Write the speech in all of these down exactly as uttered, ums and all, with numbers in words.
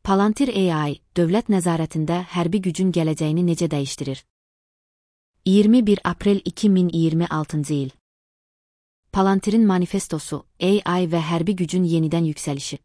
Palantir A I, dövlət nəzarətində hərbi gücün gələcəyini necə dəyişdirir? iyirmi bir aprel iki min iyirmi altıncı il. Palantirin manifestosu, A I və hərbi gücün yenidən yüksəlişi.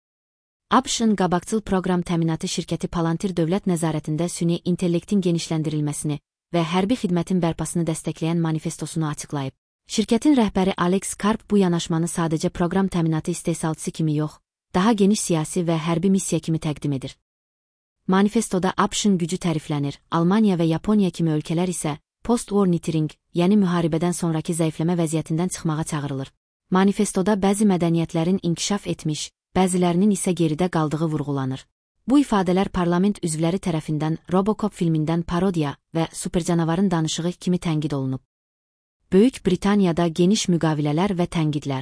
ABŞ-ın qabaqcıl proqram təminatı şirkəti Palantir dövlət nəzarətində süni intellektin genişləndirilməsini və hərbi xidmətin bərpasını dəstəkləyən manifestosunu açıqlayıb. Şirkətin rəhbəri Alex Karp bu yanaşmanı sadəcə proqram təminatı istehsalçısı kimi yox, daha geniş siyasi və hərbi missiya kimi təqdim edir. Manifestoda ABŞ-ın gücü təriflənir, Almaniya və Yaponiya kimi ölkələr isə post-war neutering, yəni müharibədən sonraki zəifləmə vəziyyətindən çıxmağa çağırılır. Manifestoda bəzi mədəniyyətlərin inkişaf etmiş, bəzilərinin isə geridə qaldığı vurğulanır. Bu ifadələr parlament üzvləri tərəfindən Robocop filmindən parodiya və supercanavarın danışığı kimi tənqid olunub. Böyük Britaniyada geniş müqavilələr və tənqidlər.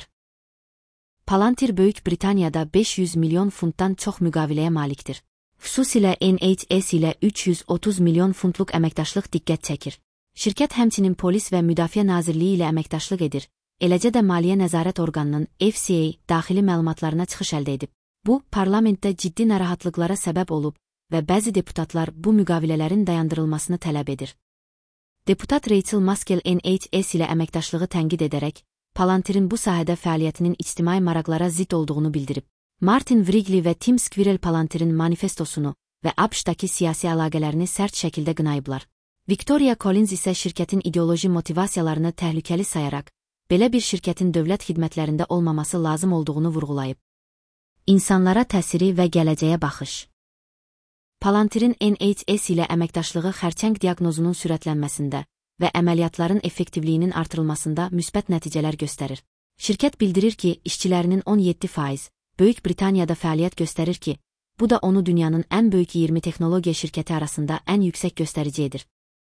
Palantir Böyük Britaniyada beş yüz milyon funtdan çox müqaviləyə malikdir. Xüsusilə N H S ilə üç yüz otuz milyon funtluq əməkdaşlıq diqqət çəkir. Şirkət həmçinin polis və müdafiə nazirliyi ilə əməkdaşlıq edir, eləcə də maliyyə nəzarət orqanının F C A daxili məlumatlarına çıxış əldə edib. Bu, parlamentdə ciddi narahatlıqlara səbəb olub və bəzi deputatlar bu müqavilələrin dayandırılmasını tələb edir. Deputat Rachel Maskell N H S ilə əməkdaşlığı tənqid edərək, Palantirin bu sahədə fəaliyyətinin ictimai maraqlara zidd olduğunu bildirib. Martin Wrigley və Tim Squirrel Palantirin manifestosunu və ABŞ-dakı siyasi əlaqələrini sərt şəkildə qınayıblar. Victoria Collins isə şirkətin ideoloji motivasiyalarını təhlükəli sayaraq, belə bir şirkətin dövlət xidmətlərində olmaması lazım olduğunu vurğulayıb. İnsanlara təsiri və gələcəyə baxış. Palantirin N H S ilə əməkdaşlığı xərçəng diaqnozunun sürətlənməsində və əməliyyatların effektivliyinin artırılmasında müsbət nəticələr göstərir. Şirkət bildirir ki, işçilərinin on yeddi faizi Böyük Britaniyada fəaliyyət göstərir ki, bu da onu dünyanın ən böyük iyirmi texnologiya şirkəti arasında ən yüksək göstərici edir.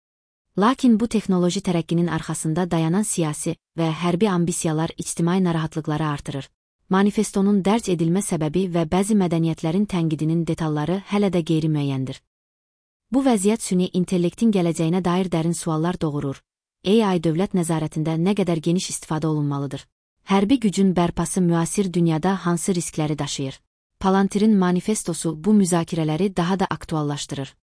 Lakin bu texnoloji tərəqqinin arxasında dayanan siyasi və hərbi ambisiyalar ictimai narahatlıqları artırır. Manifestonun dərc edilmə səbəbi və bəzi mədəniyyətlərin tənqidinin detalları hələ də qeyri-müəyyəndir. Bu vəziyyət süni intellektin gələcəyinə dair dərin suallar doğurur. A I dövlət nəzarətində nə qədər geniş istifadə olunmalıdır? Hərbi gücün bərpası müasir dünyada hansı riskləri daşıyır? Palantirin manifestosu bu müzakirələri daha da aktuallaşdırır.